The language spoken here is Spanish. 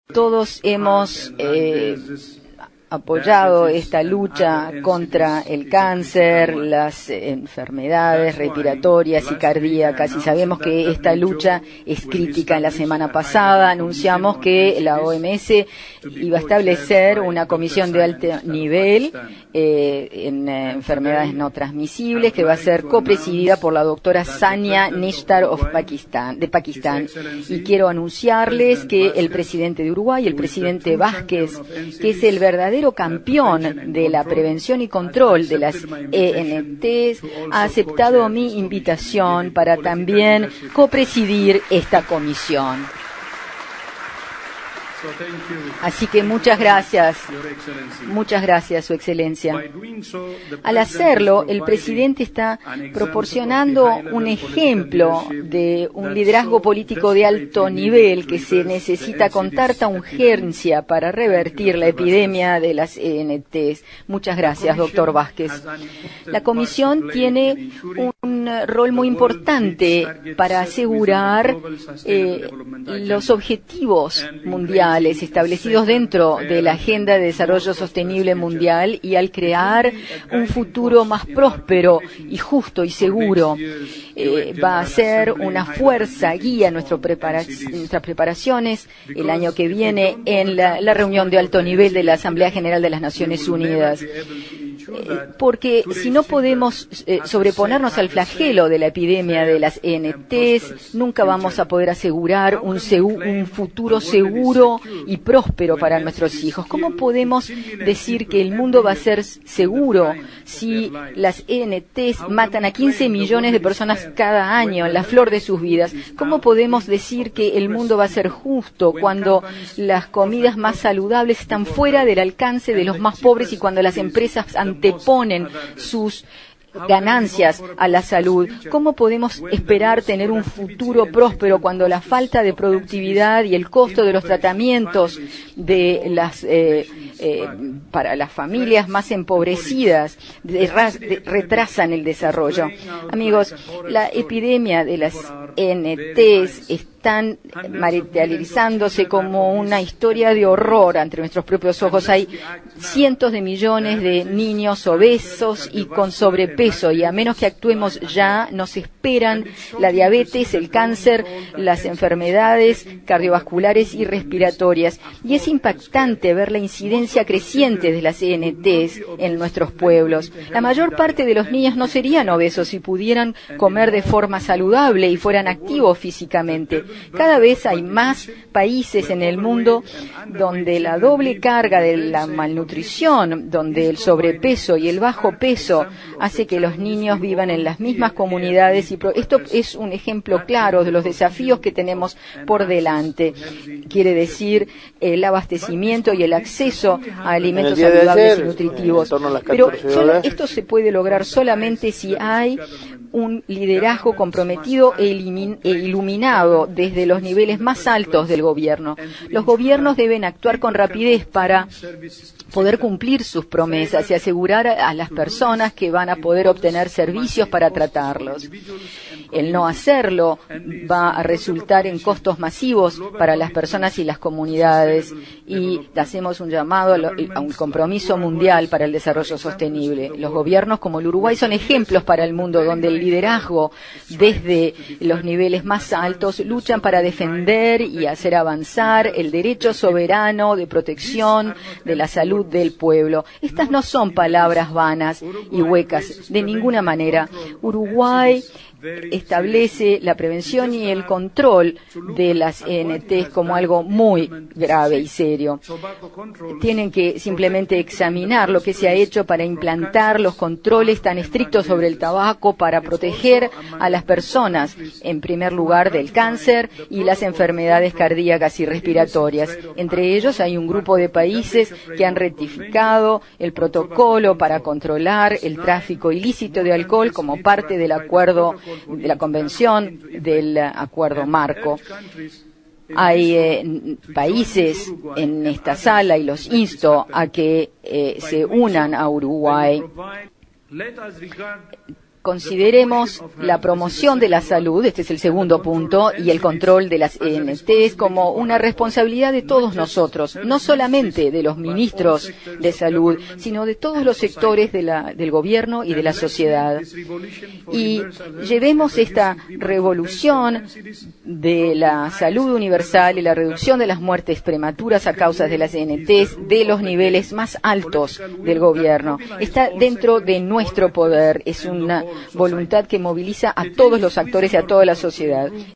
Todos hemos apoyado esta lucha contra el cáncer, las enfermedades respiratorias y cardíacas, y sabemos que esta lucha es crítica. La semana pasada anunciamos que la OMS iba a establecer una comisión de alto nivel en enfermedades no transmisibles, que va a ser copresidida por la doctora Sania Nishtar de Pakistán. Y quiero anunciarles que el presidente de Uruguay, el presidente Vázquez, que es el verdadero campeón de la prevención y control de las ENTs, ha aceptado mi invitación para también copresidir esta comisión. Así que muchas gracias, Su Excelencia. Al hacerlo, el presidente está proporcionando un ejemplo de un liderazgo político de alto nivel que se necesita con tanta urgencia para revertir la epidemia de las ENTs. Muchas gracias, doctor Vázquez. La Comisión tiene un rol muy importante para asegurar los objetivos mundiales establecidos dentro de la Agenda de Desarrollo Sostenible Mundial, y al crear un futuro más próspero y justo y seguro, va a ser una fuerza guía en nuestras preparaciones el año que viene en la reunión de alto nivel de la Asamblea General de las Naciones Unidas. Porque si no podemos sobreponernos al flagelo de la epidemia de las ENTs, nunca vamos a poder asegurar un futuro seguro y próspero para nuestros hijos. ¿Cómo podemos decir que el mundo va a ser seguro si las ENTs matan a 15 millones de personas cada año en la flor de sus vidas? ¿Cómo podemos decir que el mundo va a ser justo cuando las comidas más saludables están fuera del alcance de los más pobres y cuando las empresas anteponen sus ganancias a la salud? ¿Cómo podemos esperar tener un futuro próspero cuando la falta de productividad y el costo de los tratamientos de para las familias más empobrecidas retrasan el desarrollo? Amigos, la epidemia de las ENTs están materializándose como una historia de horror ante nuestros propios ojos. Hay cientos de millones de niños obesos y con sobrepeso, y a menos que actuemos ya, nos esperan la diabetes, el cáncer, las enfermedades cardiovasculares y respiratorias. Y es impactante ver la incidencia creciente de las ENTs en nuestros pueblos. La mayor parte de los niños no serían obesos si pudieran comer de forma saludable y fueran activos físicamente. Cada vez hay más países en el mundo donde la doble carga de la malnutrición, donde el sobrepeso y el bajo peso hace que los niños vivan en las mismas comunidades, y esto es un ejemplo claro de los desafíos que tenemos por delante. Quiere decir el abastecimiento y el acceso a alimentos saludables y nutritivos. Pero esto se puede lograr solamente si hay un liderazgo comprometido e iluminado desde los niveles más altos del gobierno. Los gobiernos deben actuar con rapidez para poder cumplir sus promesas y asegurar a las personas que van a poder obtener servicios para tratarlos. El no hacerlo va a resultar en costos masivos para las personas y las comunidades, y hacemos un llamado a un compromiso mundial para el desarrollo sostenible. Los gobiernos como el Uruguay son ejemplos para el mundo, donde el liderazgo desde los niveles más altos luchan para defender y hacer avanzar el derecho soberano de protección de la salud del pueblo. Estas no son palabras vanas y huecas, de ninguna manera. Uruguay establece la prevención y el control de las ENTs como algo muy grave y serio. Tienen que simplemente examinar lo que se ha hecho para implantar los controles tan estrictos sobre el tabaco para proteger a las personas, en primer lugar, del cáncer y las enfermedades cardíacas y respiratorias. Entre ellos hay un grupo de países que han ratificado el protocolo para controlar el tráfico ilícito de alcohol como parte del acuerdo de la Convención del Acuerdo Marco. Hay países en esta sala, y los insto a que se unan a Uruguay. consideremos la promoción de la salud, este es el segundo punto, y el control de las ENTs como una responsabilidad de todos nosotros, no solamente de los ministros de salud, sino de todos los sectores del gobierno y de la sociedad. Y llevemos esta revolución de la salud universal y la reducción de las muertes prematuras a causa de las ENTs de los niveles más altos del gobierno. Está dentro de nuestro poder, es una voluntad que moviliza a todos los actores y a toda la sociedad.